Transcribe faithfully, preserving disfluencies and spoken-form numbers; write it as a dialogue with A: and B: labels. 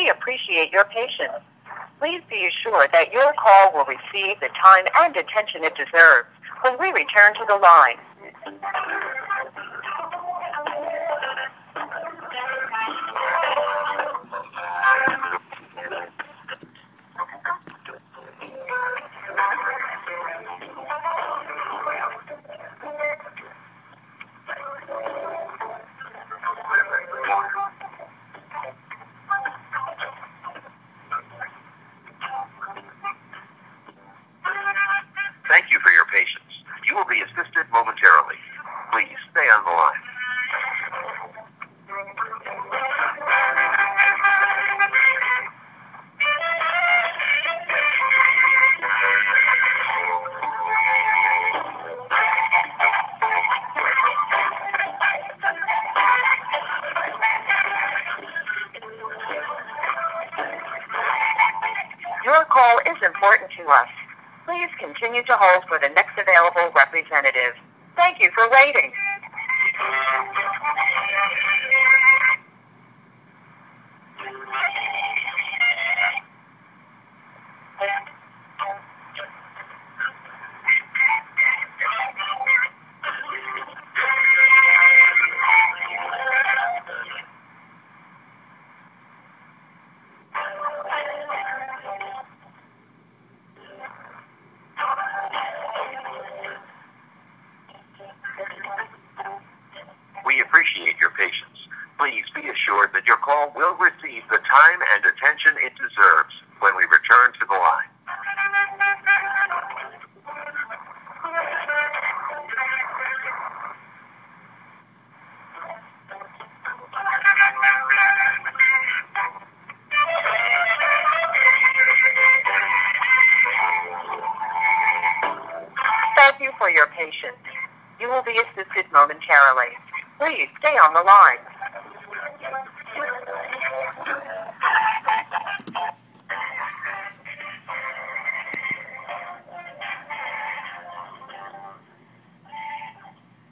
A: We appreciate your patience. Please be assured that your call will receive the time and attention it deserves when we return to the line.
B: Thank you for your patience. You will be assisted momentarily. Please stay on the line.
A: Your call is important to us. Please continue to hold for the next available representative. Thank you for waiting.
B: We appreciate your patience. Please be assured that your call will receive the time and attention it deserves when we return to the line.
A: Thank you for your patience. You will be assisted momentarily. Please stay on the line.